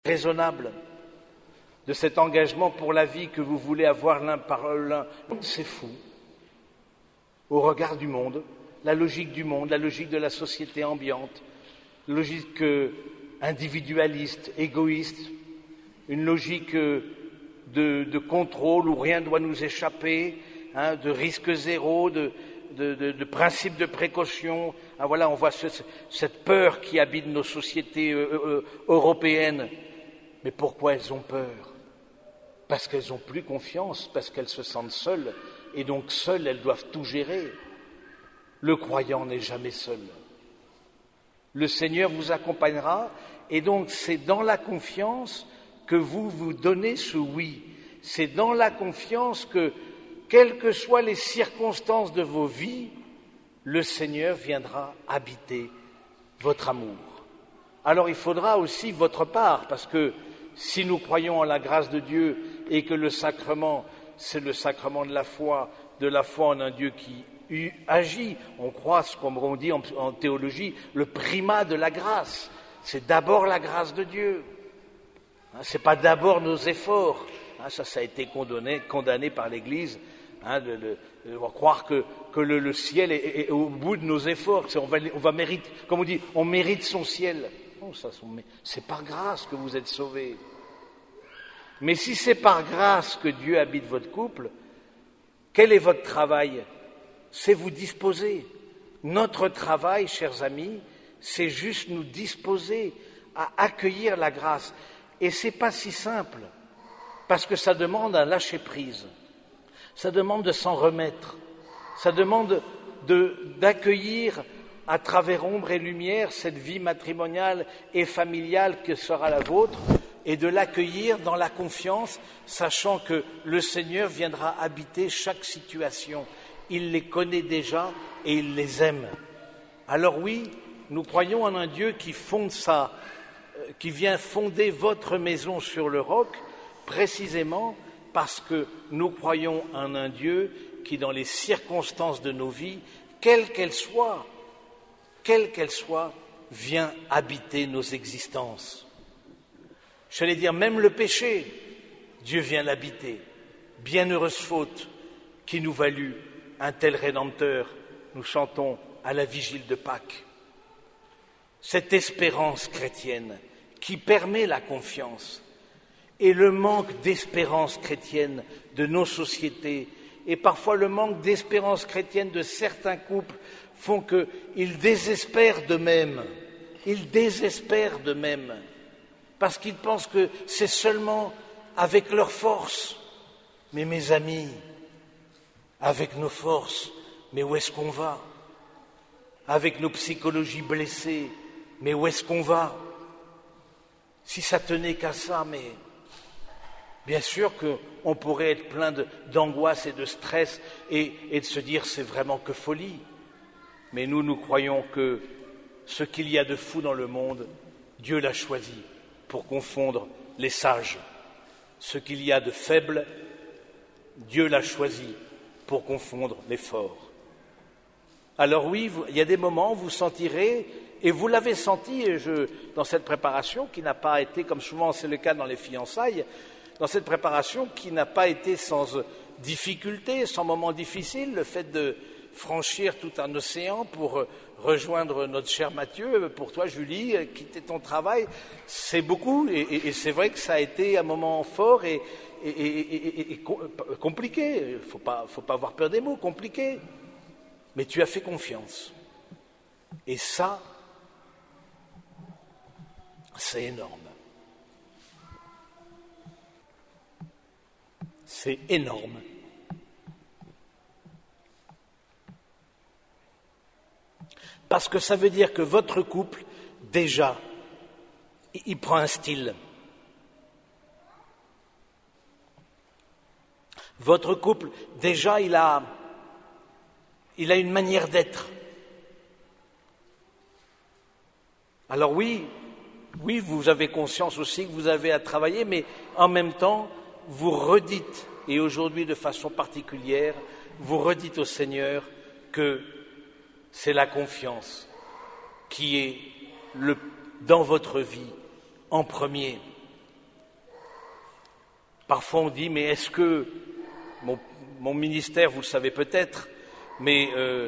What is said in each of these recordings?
raisonnable de cet engagement pour la vie que vous voulez avoir l'un par l'un. C'est fou. Au regard du monde, la logique du monde, la logique de la société ambiante, logique individualiste, égoïste, une logique de contrôle où rien ne doit nous échapper, de risque zéro, de principe de précaution. Voilà, on voit cette peur qui habite nos sociétés européennes. Mais pourquoi elles ont peur? Parce qu'elles n'ont plus confiance, parce qu'elles se sentent seules, et donc seules, elles doivent tout gérer. Le croyant n'est jamais seul. Le Seigneur vous accompagnera, et donc c'est dans la confiance que vous vous donnez ce oui. C'est dans la confiance que, quelles que soient les circonstances de vos vies, le Seigneur viendra habiter votre amour. Alors il faudra aussi votre part, parce que si nous croyons en la grâce de Dieu et que le sacrement, c'est le sacrement de la foi en un Dieu qui agit, on croit, comme on dit en théologie, le primat de la grâce. C'est d'abord la grâce de Dieu. C'est pas d'abord nos efforts. Ça a été condamné par l'Église, de croire que le ciel est au bout de nos efforts. On va mériter, comme on dit, on mérite son ciel. Non, c'est par grâce que vous êtes sauvés. Mais si c'est par grâce que Dieu habite votre couple, quel est votre travail? C'est vous disposer. Notre travail, chers amis, c'est juste nous disposer à accueillir la grâce. Et c'est pas si simple, parce que ça demande un lâcher-prise. Ça demande de s'en remettre. Ça demande d'accueillir à travers ombre et lumière cette vie matrimoniale et familiale que sera la vôtre, et de l'accueillir dans la confiance, sachant que le Seigneur viendra habiter chaque situation. Il les connaît déjà et il les aime. Alors oui, nous croyons en un Dieu qui vient fonder votre maison sur le roc, précisément parce que nous croyons en un Dieu qui, dans les circonstances de nos vies, quelles qu'elles soient, vient habiter nos existences. J'allais dire, même le péché, Dieu vient l'habiter. Bienheureuse faute qui nous valut un tel Rédempteur, nous chantons à la vigile de Pâques. Cette espérance chrétienne qui permet la confiance et le manque d'espérance chrétienne de nos sociétés et parfois le manque d'espérance chrétienne de certains couples font qu'ils désespèrent d'eux-mêmes. Ils désespèrent d'eux-mêmes parce qu'ils pensent que c'est seulement avec leur force. Mais mes amis, avec nos forces, mais où est-ce qu'on va? Avec nos psychologies blessées, mais où est-ce qu'on va? Si ça tenait qu'à ça, mais bien sûr qu'on pourrait être plein d'angoisse et de stress et de se dire c'est vraiment que folie. Mais nous croyons que ce qu'il y a de fou dans le monde, Dieu l'a choisi pour confondre les sages. Ce qu'il y a de faible, Dieu l'a choisi pour confondre les forts. Alors oui, il y a des moments où vous sentirez, et vous l'avez senti dans cette préparation qui n'a pas été, comme souvent c'est le cas dans les fiançailles, dans cette préparation qui n'a pas été sans difficulté, sans moment difficile, le fait de franchir tout un océan pour rejoindre notre cher Mathieu, pour toi Julie, quitter ton travail, c'est beaucoup, et c'est vrai que ça a été un moment fort et compliqué, faut pas avoir peur des mots, compliqué, mais tu as fait confiance. Et ça, c'est énorme. C'est énorme. Parce que ça veut dire que votre couple, déjà, il prend un style. Votre couple, déjà, il a une manière d'être. Alors oui, vous avez conscience aussi que vous avez à travailler, mais en même temps, vous redites, et aujourd'hui de façon particulière, vous redites au Seigneur que c'est la confiance qui est dans votre vie en premier. Parfois on dit, mais est-ce que mon ministère, vous le savez peut-être, mais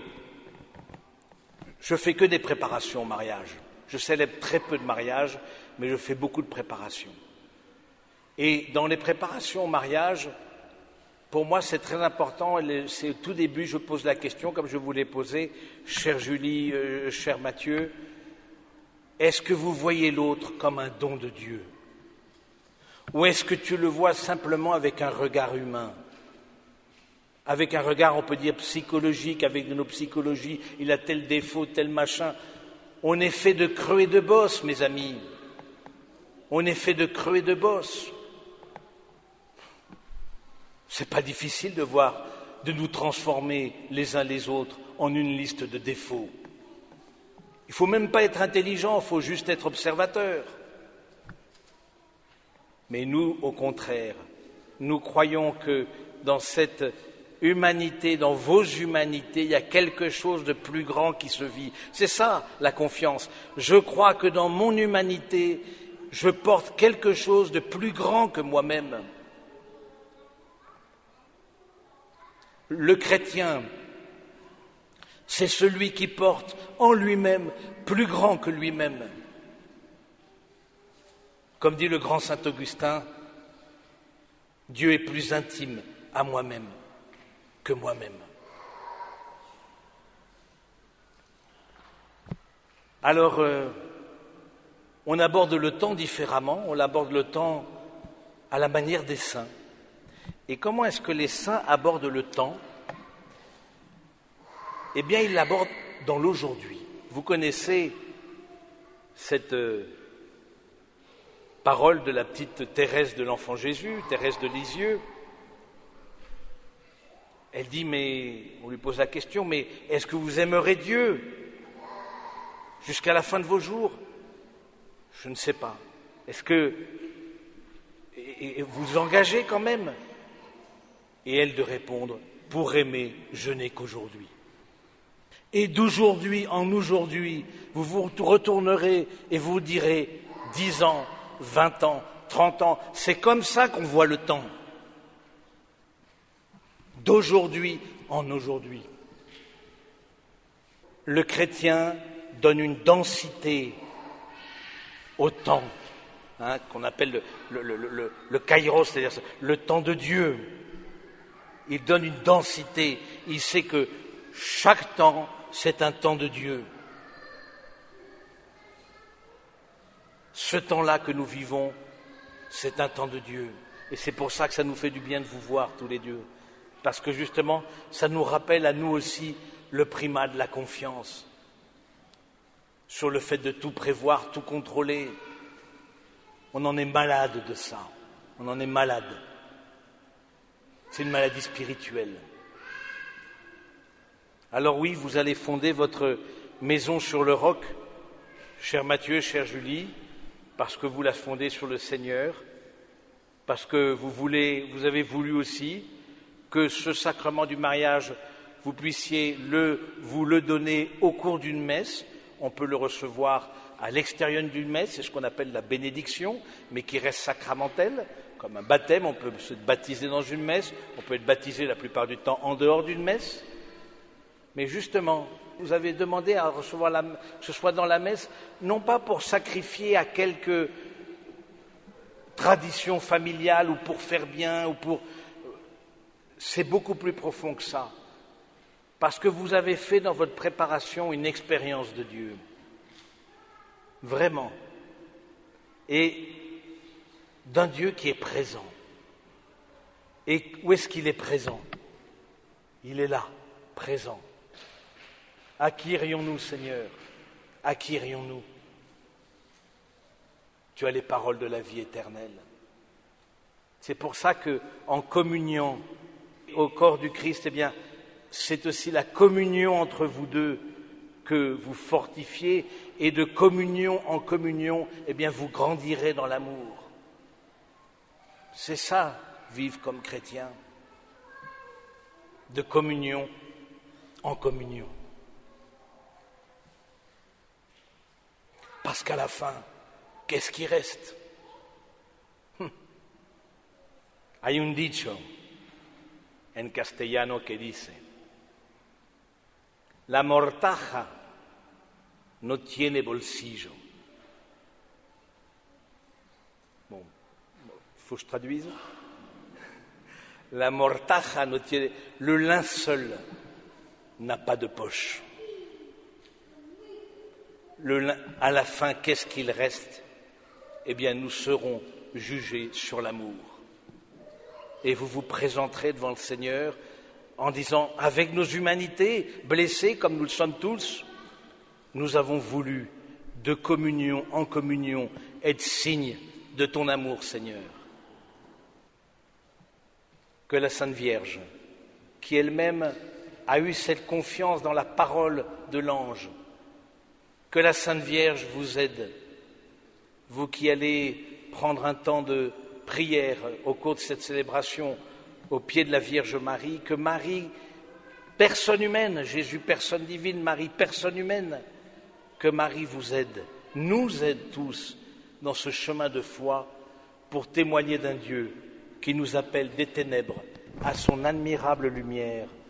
je fais que des préparations au mariage. Je célèbre très peu de mariages, mais je fais beaucoup de préparations. Et dans les préparations au mariage, pour moi, c'est très important. C'est au tout début, je pose la question, comme je vous l'ai posée, chère Julie, cher Mathieu, est-ce que vous voyez l'autre comme un don de Dieu? Ou est-ce que tu le vois simplement avec un regard humain? Avec un regard, on peut dire, psychologique, avec nos psychologies, il a tel défaut, tel machin. On est fait de creux et de bosses, mes amis. On est fait de creux et de bosses. C'est pas difficile de nous transformer les uns les autres en une liste de défauts. Il faut même pas être intelligent, il faut juste être observateur. Mais nous, au contraire, nous croyons que dans cette humanité, dans vos humanités, il y a quelque chose de plus grand qui se vit. C'est ça, la confiance. Je crois que dans mon humanité, je porte quelque chose de plus grand que moi-même. Le chrétien, c'est celui qui porte en lui-même plus grand que lui-même. Comme dit le grand saint Augustin, Dieu est plus intime à moi-même que moi-même. Alors, on aborde le temps différemment, on aborde le temps à la manière des saints. Et comment est-ce que les saints abordent le temps? Eh bien, ils l'abordent dans l'aujourd'hui. Vous connaissez cette parole de la petite Thérèse de l'Enfant Jésus, Thérèse de Lisieux. Elle dit, mais on lui pose la question, mais est-ce que vous aimerez Dieu jusqu'à la fin de vos jours? Je ne sais pas. Est-ce que et vous vous engagez quand même? Et elle de répondre, pour aimer, je n'ai qu'aujourd'hui. Et d'aujourd'hui en aujourd'hui, vous vous retournerez et vous direz 10 ans, 20 ans, 30 ans. C'est comme ça qu'on voit le temps. D'aujourd'hui en aujourd'hui. Le chrétien donne une densité au temps, qu'on appelle le kairos, c'est-à-dire le temps de Dieu. Il donne une densité. Il sait que chaque temps, c'est un temps de Dieu. Ce temps-là que nous vivons, c'est un temps de Dieu. Et c'est pour ça que ça nous fait du bien de vous voir tous les deux. Parce que justement, ça nous rappelle à nous aussi le primat de la confiance. Sur le fait de tout prévoir, tout contrôler. On en est malade de ça. On en est malade. C'est une maladie spirituelle. Alors oui, vous allez fonder votre maison sur le roc, cher Mathieu, chère Julie, parce que vous la fondez sur le Seigneur, parce que vous avez voulu aussi que ce sacrement du mariage, vous puissiez vous le donner au cours d'une messe. On peut le recevoir à l'extérieur d'une messe, c'est ce qu'on appelle la bénédiction, mais qui reste sacramentelle. Comme un baptême, on peut se baptiser dans une messe, on peut être baptisé la plupart du temps en dehors d'une messe. Mais justement, vous avez demandé à recevoir que ce soit dans la messe, non pas pour sacrifier à quelques traditions familiales ou pour faire bien, c'est beaucoup plus profond que ça. Parce que vous avez fait dans votre préparation une expérience de Dieu. Vraiment. Et d'un Dieu qui est présent. Et où est-ce qu'il est présent? Il est là, présent. À qui irions-nous, Seigneur? À qui irions-nous? Tu as les paroles de la vie éternelle. C'est pour ça que, en communion au corps du Christ, eh bien, c'est aussi la communion entre vous deux que vous fortifiez, et de communion en communion, eh bien, vous grandirez dans l'amour. C'est ça, vivre comme chrétien, de communion en communion. Parce qu'à la fin, qu'est-ce qui reste? Hay un dicho en castellano que dice, la mortaja no tiene bolsillo. Bon, faut que je traduise. La mortaja no tiene... Le linceul n'a pas de poche. À la fin, qu'est-ce qu'il reste? Eh bien, nous serons jugés sur l'amour. Et vous vous présenterez devant le Seigneur en disant, avec nos humanités, blessées comme nous le sommes tous, nous avons voulu, de communion en communion, être signe de ton amour, Seigneur. Que la Sainte Vierge, qui elle-même a eu cette confiance dans la parole de l'ange, que la Sainte Vierge vous aide, vous qui allez prendre un temps de prière au cours de cette célébration au pied de la Vierge Marie, que Marie, personne humaine, Jésus personne divine, Marie personne humaine, que Marie vous aide, nous aide tous dans ce chemin de foi pour témoigner d'un Dieu qui nous appelle des ténèbres à son admirable lumière.